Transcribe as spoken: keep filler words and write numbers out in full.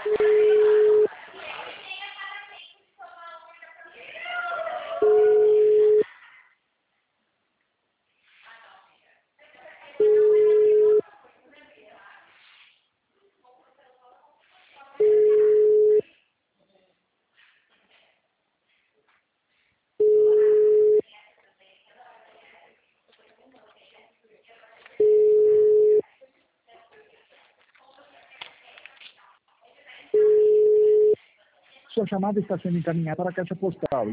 Sua chamada está sendo encaminhada para a caixa postal.